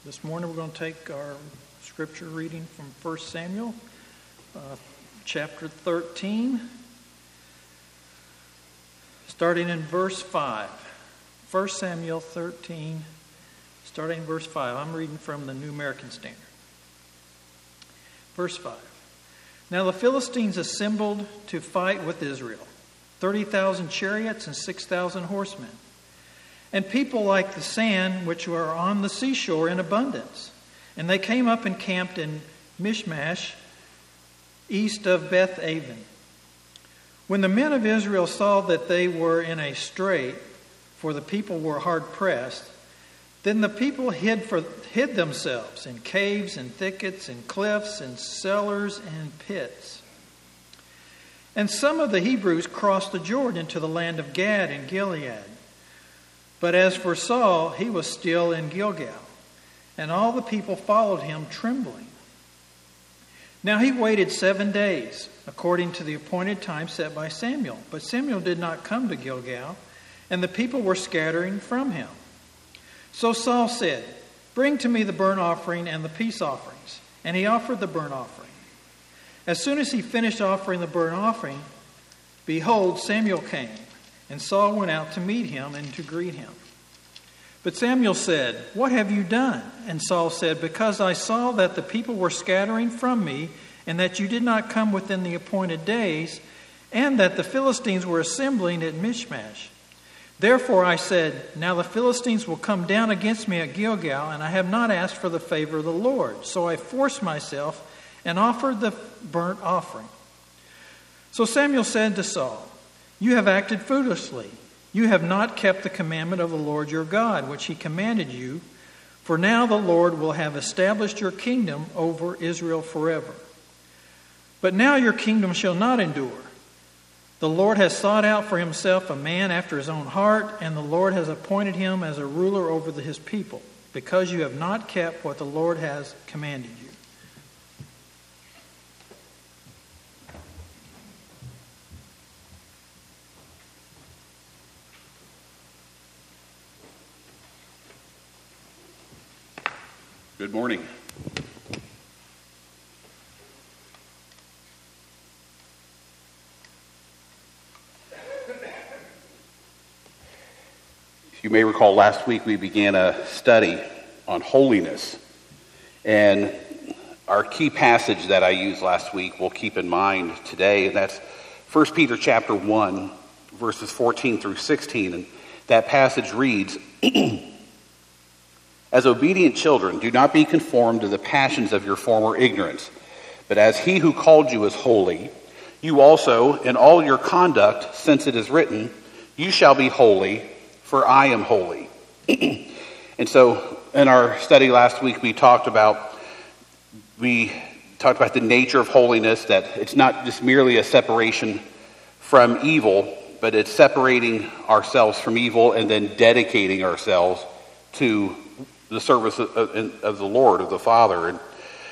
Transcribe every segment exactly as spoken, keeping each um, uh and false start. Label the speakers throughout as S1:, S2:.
S1: This morning we're going to take our scripture reading from First Samuel, uh, chapter thirteen, starting in verse five. First Samuel thirteen, starting in verse five. I'm reading from the New American Standard. Verse five. Now the Philistines assembled to fight with Israel, thirty thousand chariots and six thousand horsemen, and people like the sand which were on the seashore in abundance. And they came up and camped in Michmash, east of Beth Aven. When the men of Israel saw that they were in a strait, for the people were hard pressed, then the people hid for hid themselves in caves and thickets and cliffs and cellars and pits. And some of the Hebrews crossed the Jordan to the land of Gad and Gilead. But as for Saul, he was still in Gilgal, and all the people followed him trembling. Now he waited seven days, according to the appointed time set by Samuel. But Samuel did not come to Gilgal, and the people were scattering from him. So Saul said, "Bring to me the burnt offering and the peace offerings." And he offered the burnt offering. As soon as he finished offering the burnt offering, behold, Samuel came. And Saul went out to meet him and to greet him. But Samuel said, "What have you done?" And Saul said, "Because I saw that the people were scattering from me, and that you did not come within the appointed days, and that the Philistines were assembling at Michmash. Therefore I said, now the Philistines will come down against me at Gilgal, and I have not asked for the favor of the Lord. So I forced myself and offered the burnt offering." So Samuel said to Saul, "You have acted foolishly. You have not kept the commandment of the Lord your God, which he commanded you. For now the Lord will have established your kingdom over Israel forever. But now your kingdom shall not endure. The Lord has sought out for himself a man after his own heart, and the Lord has appointed him as a ruler over the, his people, because you have not kept what the Lord has commanded you."
S2: Good morning. You may recall last week we began a study on holiness. And our key passage that I used last week we'll keep in mind today, and that's First Peter chapter one, verses fourteen through sixteen. And that passage reads, "As obedient children, do not be conformed to the passions of your former ignorance, but as he who called you is holy, you also in all your conduct, since it is written, you shall be holy, for I am holy." And so in our study last week, we talked about we talked about the nature of holiness, that it's not just merely a separation from evil, but it's separating ourselves from evil and then dedicating ourselves to the service of, of, of the Lord, of the Father. And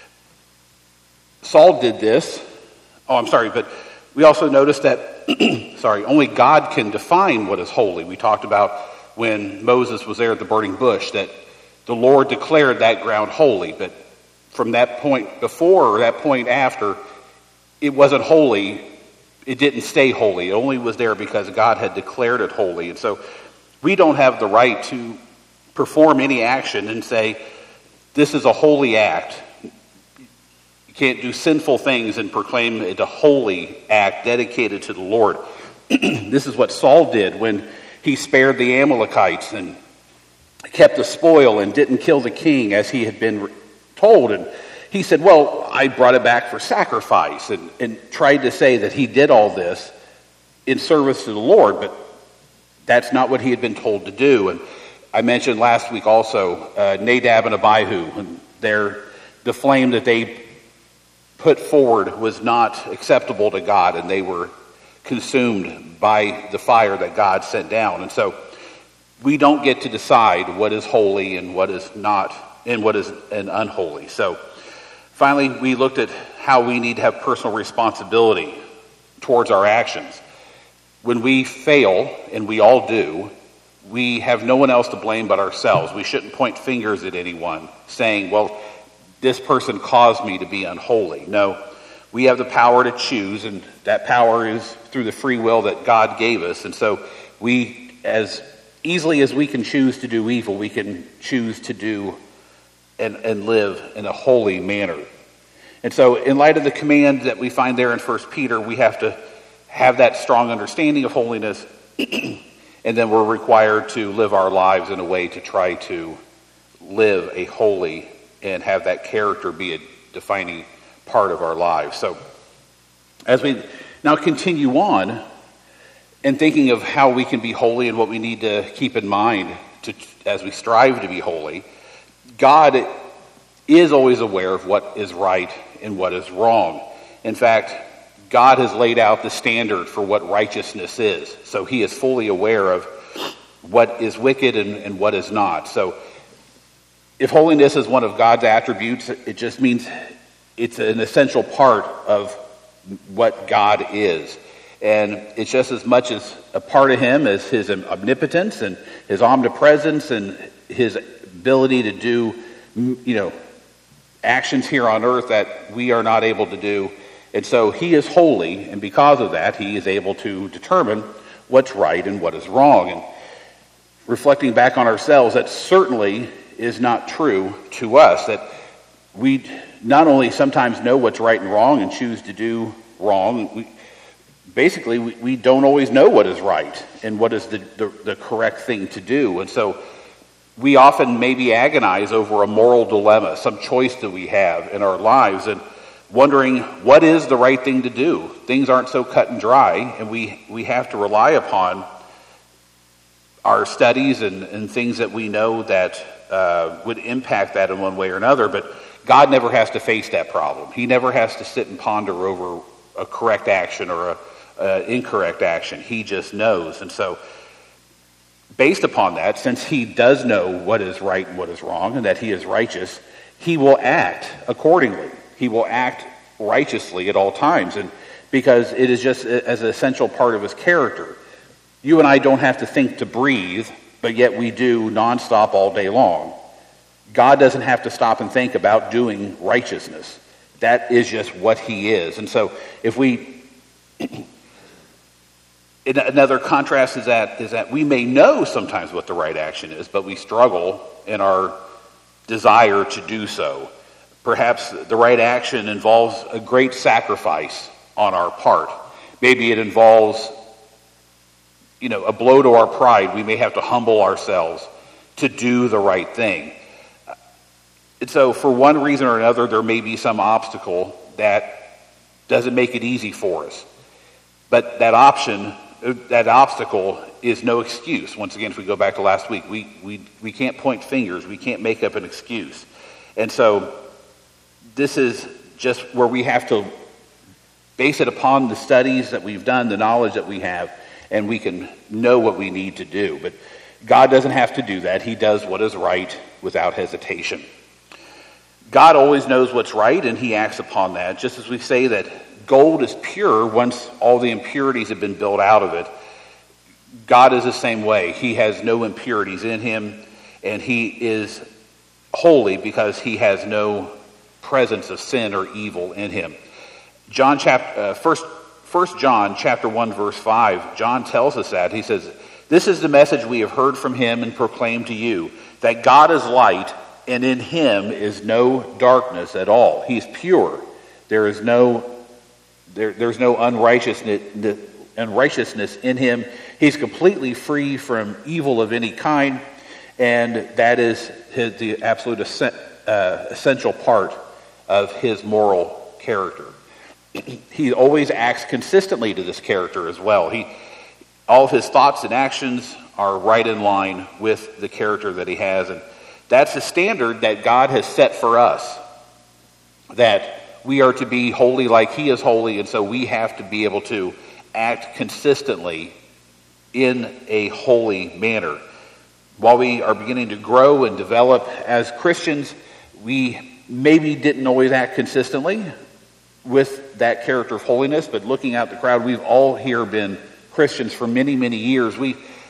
S2: Saul did this. Oh, I'm sorry, but we also noticed that, sorry, only God can define what is holy. We talked about when Moses was there at the burning bush, that the Lord declared that ground holy. But from that point before or that point after, it wasn't holy. It didn't stay holy. It only was there because God had declared it holy. And so we don't have the right to perform any action and say, this is a holy act. You can't do sinful things and proclaim it a holy act dedicated to the Lord. This is what Saul did when he spared the Amalekites and kept the spoil and didn't kill the king as he had been told. And he said, well, I brought it back for sacrifice, and, and tried to say that he did all this in service to the Lord, but that's not what he had been told to do. And I mentioned last week also uh, Nadab and Abihu, and their, the flame that they put forward was not acceptable to God, and they were consumed by the fire that God sent down. And so we don't get to decide what is holy and what is not, and what is an unholy. So finally, we looked at how we need to have personal responsibility towards our actions. When we fail, and we all do, we have no one else to blame but ourselves. We shouldn't point fingers at anyone saying, well, this person caused me to be unholy. No, we have the power to choose, and that power is through the free will that God gave us. And so we, as easily as we can choose to do evil, we can choose to do and, and live in a holy manner. And so in light of the command that we find there in First Peter, we have to have that strong understanding of holiness, and then we're required to live our lives in a way to try to live a holy and have that character be a defining part of our lives. So as we now continue on and thinking of how we can be holy and what we need to keep in mind to, as we strive to be holy, God is always aware of what is right and what is wrong. In fact, God has laid out the standard for what righteousness is. So he is fully aware of what is wicked and, and what is not. So if holiness is one of God's attributes, it just means it's an essential part of what God is. And it's just as much as a part of him as his omnipotence and his omnipresence and his ability to do, you know, actions here on earth that we are not able to do. And so he is holy, and because of that, he is able to determine what's right and what is wrong. And reflecting back on ourselves, that certainly is not true to us, that we not only sometimes know what's right and wrong and choose to do wrong, we, basically we, we don't always know what is right and what is the, the, the correct thing to do. And so we often maybe agonize over a moral dilemma, some choice that we have in our lives, and wondering what is the right thing to do. Things aren't so cut and dry, and we, we have to rely upon our studies and, and things that we know that uh, would impact that in one way or another. But God never has to face that problem. He never has to sit and ponder over a correct action or a, a incorrect action. He just knows. And so based upon that, since he does know what is right and what is wrong, and that he is righteous, he will act accordingly. He will act righteously at all times, and because it is just as an essential part of his character. You and I don't have to think to breathe, but yet we do nonstop all day long. God doesn't have to stop and think about doing righteousness. That is just what he is. And so if we... Another contrast is that is that we may know sometimes what the right action is, but we struggle in our desire to do so. Perhaps the right action involves a great sacrifice on our part. Maybe it involves, you know, a blow to our pride. We may have to humble ourselves to do the right thing. And so for one reason or another, there may be some obstacle that doesn't make it easy for us. But that option, that obstacle is no excuse. Once again, if we go back to last week, we, we, we can't point fingers. We can't make up an excuse. And so this is just where we have to base it upon the studies that we've done, the knowledge that we have, and we can know what we need to do. But God doesn't have to do that. He does what is right without hesitation. God always knows what's right, and he acts upon that. Just as we say that gold is pure once all the impurities have been built out of it, God is the same way. He has no impurities in him, and he is holy because he has no presence of sin or evil in him. John chapter uh, first First John chapter one verse five, John tells us that. He says, "This is the message we have heard from him and proclaimed to you, that God is light, and in him is no darkness at all. He is pure. There is no there, there's no unrighteousness unrighteousness in him. He's completely free from evil of any kind, and that is his, the absolute uh, essential part of his moral character." He always acts consistently to this character as well. He, all of his thoughts and actions are right in line with the character that he has. And that's the standard that God has set for us, that we are to be holy like he is holy, and so we have to be able to act consistently in a holy manner. While we are beginning to grow and develop as Christians, we maybe didn't always act consistently with that character of holiness, but looking out the crowd, we've all here been Christians for many, many years. We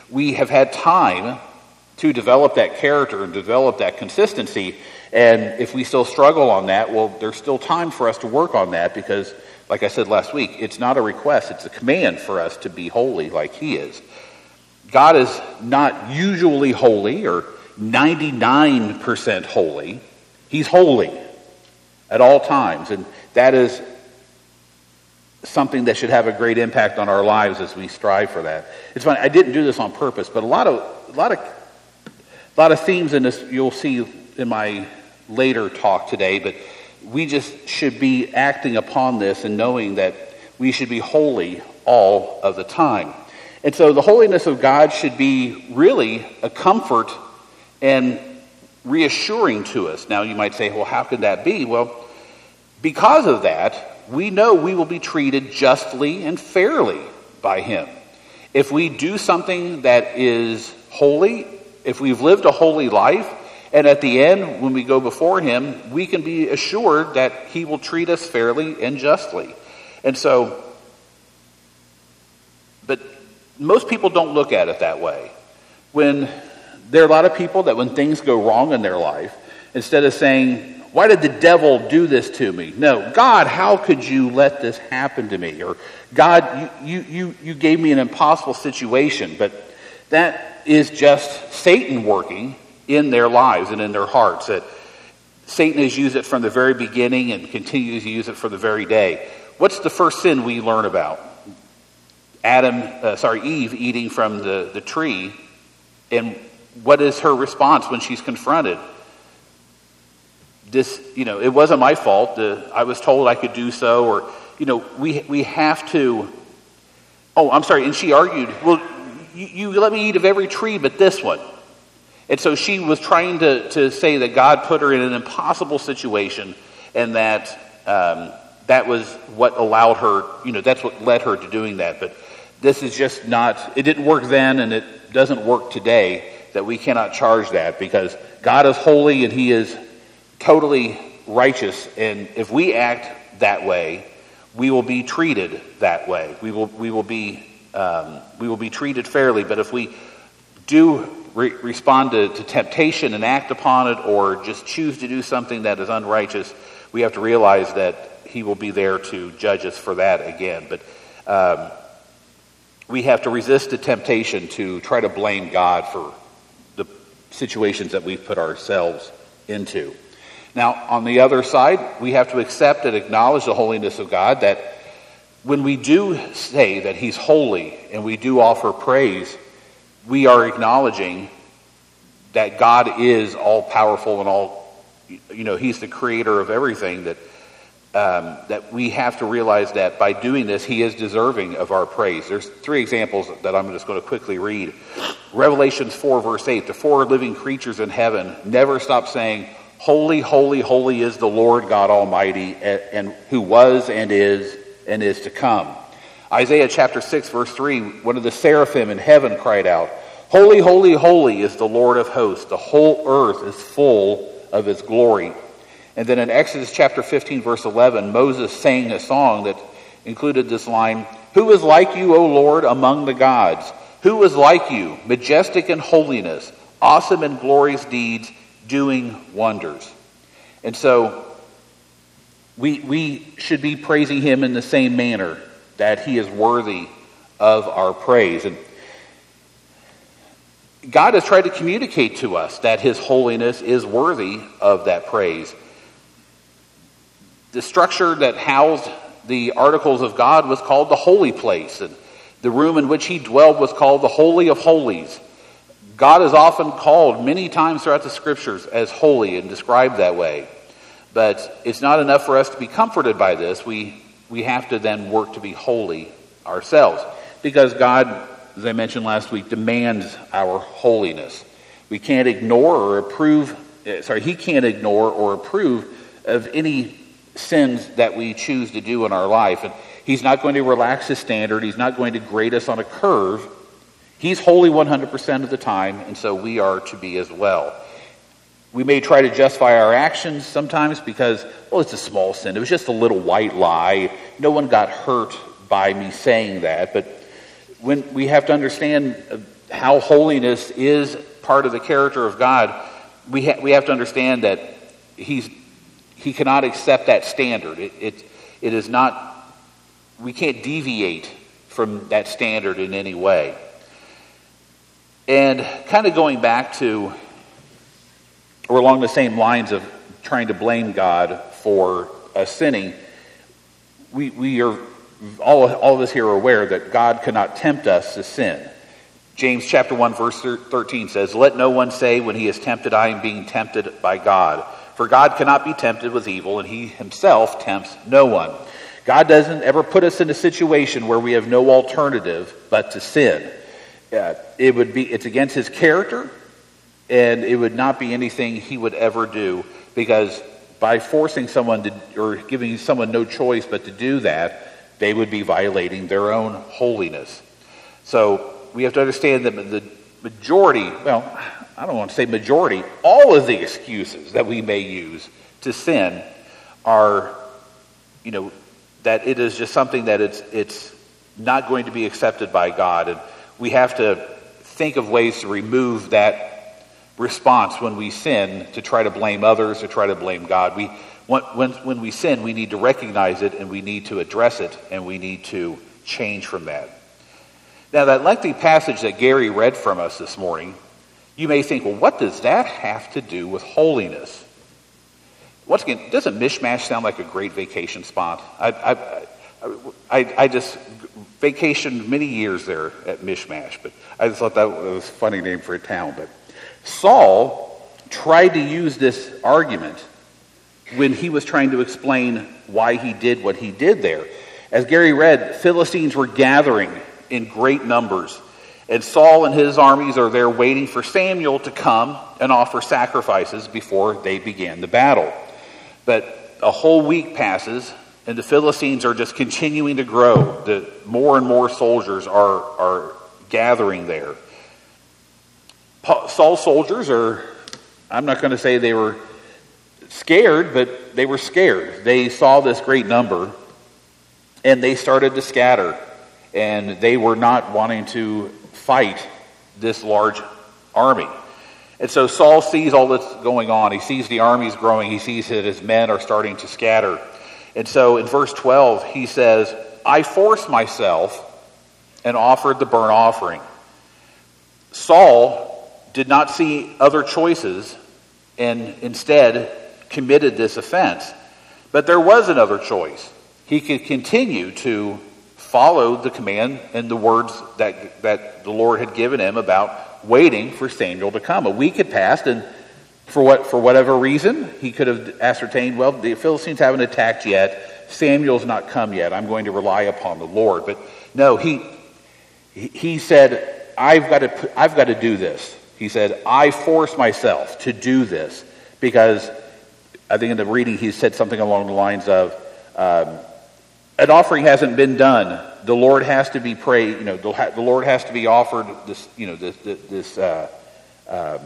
S2: we have had time to develop that character and develop that consistency. And if we still struggle on that, well, there's still time for us to work on that because, like I said last week, it's not a request, it's a command for us to be holy like he is. God is not usually holy or ninety-nine percent holy. He's holy at all times, and that is something that should have a great impact on our lives as we strive for that. It's funny, I didn't do this on purpose, but a lot of a lot of a lot of themes in this you'll see in my later talk today, but we just should be acting upon this and knowing that we should be holy all of the time. And so the holiness of God should be really a comfort and reassuring to us. Now you might say, well, how could that be? Well, because of that, we know we will be treated justly and fairly by him. If we do something that is holy, if we've lived a holy life, and at the end, when we go before him, we can be assured that he will treat us fairly and justly. And so, but most people don't look at it that way. When there are a lot of people that when things go wrong in their life, instead of saying, why did the devil do this to me? No, God, how could you let this happen to me? Or God, you, you, you gave me an impossible situation. But that is just Satan working in their lives and in their hearts. That Satan has used it from the very beginning and continues to use it for the very day. What's the first sin we learn about? Adam, uh, sorry, Eve eating from the, the tree. And what is her response when she's confronted? This, you know, it wasn't my fault. The, I was told I could do so. Or, you know, we we have to, oh, I'm sorry. And she argued, well, you, you let me eat of every tree but this one. And so she was trying to, to say that God put her in an impossible situation and that um, that was what allowed her, you know, that's what led her to doing that. But this is just not, it didn't work then and it doesn't work today, that we cannot charge that because God is holy and he is totally righteous. And if we act that way, we will be treated that way. We will we will be um, we will be treated fairly. But if we do re- respond to, to temptation and act upon it, or just choose to do something that is unrighteous, we have to realize that he will be there to judge us for that again. But um, we have to resist the temptation to try to blame God for the situations that we've put ourselves into. Now, on the other side, we have to accept and acknowledge the holiness of God, that when we do say that he's holy and we do offer praise, we are acknowledging that God is all-powerful and all, you know, he's the creator of everything, that um, that we have to realize that by doing this, he is deserving of our praise. There's three examples that I'm just going to quickly read. Revelations four, verse eight, the four living creatures in heaven never stop saying, holy, holy, holy is the Lord God Almighty, and, and who was and is and is to come. Isaiah chapter six, verse three, one of the seraphim in heaven cried out, holy, holy, holy is the Lord of hosts. The whole earth is full of his glory. And then in Exodus chapter fifteen, verse eleven, Moses sang a song that included this line, who is like you, O Lord, among the gods? Who is like you, majestic in holiness, awesome in glorious deeds, doing wonders? And so we we should be praising him in the same manner that he is worthy of our praise. And God has tried to communicate to us that his holiness is worthy of that praise. The structure that housed the articles of God was called the holy place, and the room in which he dwelled was called the Holy of Holies. God is often called many times throughout the scriptures as holy and described that way. But it's not enough for us to be comforted by this. We we have to then work to be holy ourselves, because God, as I mentioned last week, demands our holiness. We can't ignore or approve, sorry, he can't ignore or approve of any sins that we choose to do in our life. And he's not going to relax his standard. He's not going to grade us on a curve. He's holy one hundred percent of the time, and so we are to be as well. We may try to justify our actions sometimes because, well, it's a small sin. It was just a little white lie. No one got hurt by me saying that. But when we have to understand how holiness is part of the character of God, we ha- we have to understand that he's he cannot accept that standard. It, it it is not. We can't deviate from that standard in any way. And kind of going back to, or along the same lines of trying to blame God for us sinning, we we are all all of us here are aware that God cannot tempt us to sin. James chapter one verse thirteen says, "Let no one say when he is tempted, I am being tempted by God. For God cannot be tempted with evil, and he himself tempts no one." God doesn't ever put us in a situation where we have no alternative but to sin. Uh, it would be it's against his character, and it would not be anything he would ever do, because by forcing someone to, or giving someone no choice but to do that, they would be violating their own holiness. So we have to understand that the majority, well, I don't want to say majority, all of the excuses that we may use to sin are, you know, that it is just something that it's it's not going to be accepted by God. And we have to think of ways to remove that response when we sin, to try to blame others, to try to blame God. We when when we sin, we need to recognize it, and we need to address it, and we need to change from that. Now, that lengthy passage that Gary read from us this morning, you may think, well, what does that have to do with holiness? Once again, doesn't Mishmash sound like a great vacation spot? I, I, I, I just vacationed many years there at Mishmash, but I just thought that was a funny name for a town. But Saul tried to use this argument when he was trying to explain why he did what he did there. As Gary read, Philistines were gathering in great numbers, and Saul and his armies are there waiting for Samuel to come and offer sacrifices before they began the battle. But a whole week passes, and the Philistines are just continuing to grow. The more and more soldiers are, are gathering there. Saul's soldiers are, I'm not going to say they were scared, but they were scared. They saw this great number, and they started to scatter. And they were not wanting to fight this large army. And so Saul sees all that's going on. He sees the armies growing. He sees that his men are starting to scatter. And so in verse twelve, he says, "I forced myself and offered the burnt offering." Saul did not see other choices and instead committed this offense. But there was another choice. He could continue to follow the command and the words that that the Lord had given him about waiting for Samuel to come. A week had passed, and for what for whatever reason, he could have ascertained, well, the Philistines haven't attacked yet. Samuel's not come yet. I'm going to rely upon the Lord. But no, he he said, I've got to I've got to do this. He said, I force myself to do this, because I think in the reading he said something along the lines of, um, an offering hasn't been done. The Lord has to be prayed. You know, the, the Lord has to be offered. This, you know, this, this. Uh, um,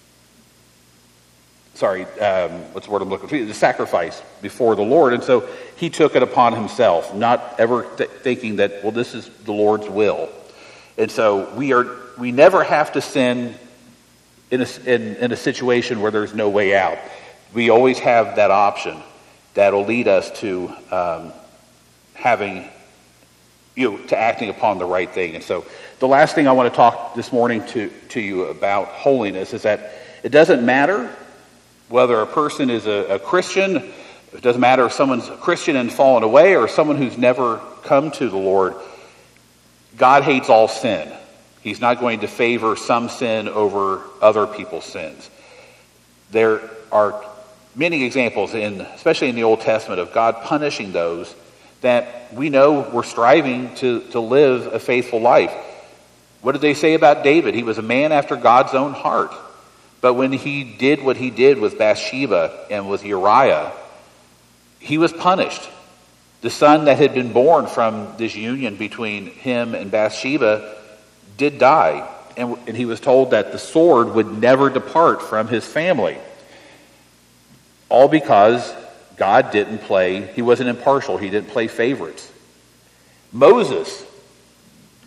S2: sorry, um, what's the word I'm looking for? The sacrifice before the Lord, and so he took it upon himself, not ever th- thinking that, well, this is the Lord's will. And so we are. We never have to sin in a in, in a situation where there's no way out. We always have that option that'll lead us to. Um, having, you know, to acting upon the right thing. And so the last thing I want to talk this morning to, to you about holiness is that it doesn't matter whether a person is a, a Christian, it doesn't matter if someone's a Christian and fallen away, or someone who's never come to the Lord. God hates all sin. He's not going to favor some sin over other people's sins. There are many examples, in, especially in the Old Testament, of God punishing those that we know were striving to, to live a faithful life. What did they say about David? He was a man after God's own heart. But when he did what he did with Bathsheba and with Uriah, he was punished. The son that had been born from this union between him and Bathsheba did die. And, and he was told that the sword would never depart from his family. All because God didn't play, he wasn't impartial, he didn't play favorites. Moses,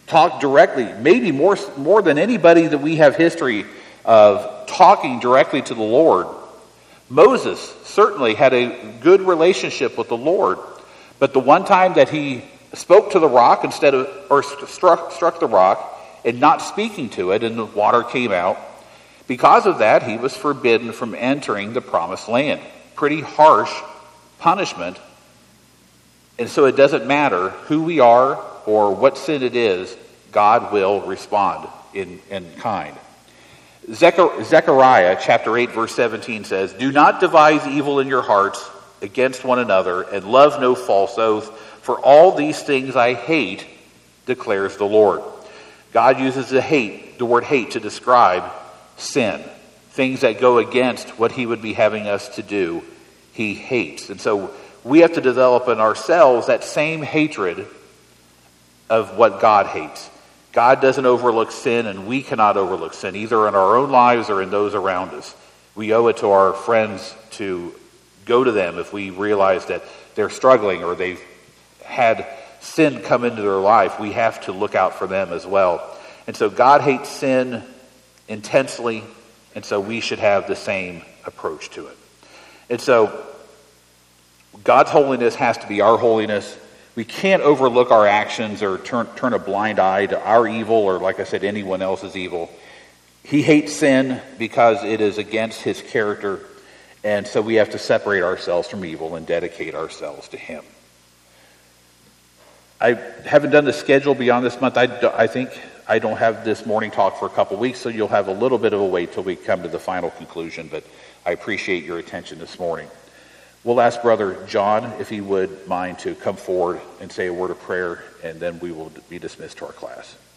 S2: talked directly, maybe more, more than anybody that we have history of talking directly to the Lord. Moses certainly had a good relationship with the Lord, but the one time that he spoke to the rock instead of, or struck, struck the rock and not speaking to it, and the water came out, because of that, he was forbidden from entering the promised land. Pretty harsh punishment. And so it doesn't matter who we are or what sin it is, God will respond in, in kind. Zechariah chapter eight verse seventeen says, "Do not devise evil in your hearts against one another, and love no false oath, for all these things I hate, declares the Lord." God uses the hate, the word hate, to describe sin. Things that go against what he would be having us to do, he hates. And so we have to develop in ourselves that same hatred of what God hates. God doesn't overlook sin, and we cannot overlook sin, either in our own lives or in those around us. We owe it to our friends to go to them if we realize that they're struggling or they've had sin come into their life. We have to look out for them as well. And so God hates sin intensely, and so we should have the same approach to it. And so God's holiness has to be our holiness. We can't overlook our actions or turn, turn a blind eye to our evil or, like I said, anyone else's evil. He hates sin because it is against his character, and so we have to separate ourselves from evil and dedicate ourselves to him. I haven't done the schedule beyond this month. I, I think I don't have this morning talk for a couple weeks, so you'll have a little bit of a wait till we come to the final conclusion, but I appreciate your attention this morning. We'll ask Brother John if he would mind to come forward and say a word of prayer, and then we will be dismissed to our class.